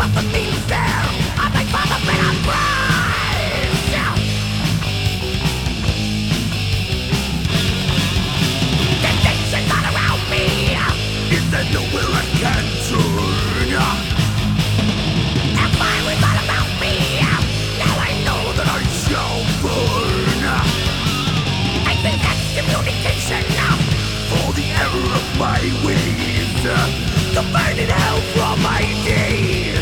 The burning hell from my days.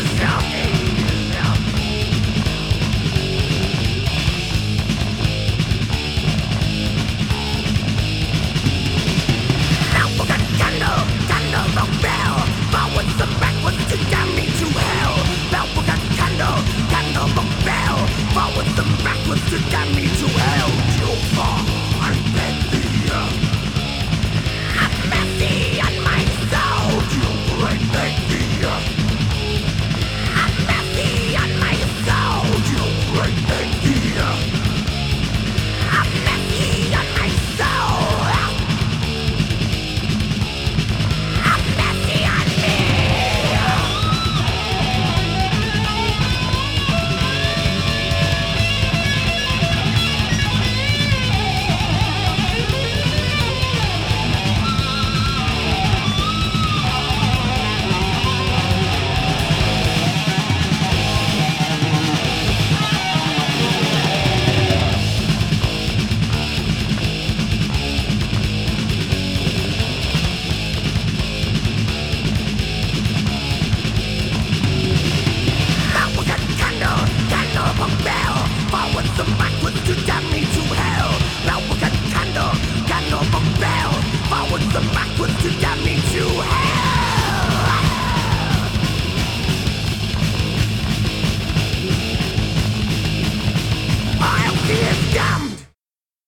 Now forget candle rock bell. Forwards and backwards to damn me to hell. Now forget candle rock bell. Forwards and backwards to damn me to hell. Too far, I beg thee. Have mercy on my soul. I beg thee. Have mercy on my soul. I beg thee. Have mercy on my soul. Have mercy on me. Forwards and backwards to damn me to hell. Now we got candle from bell. Forwards and backwards to damn me to hell. I'll see it down.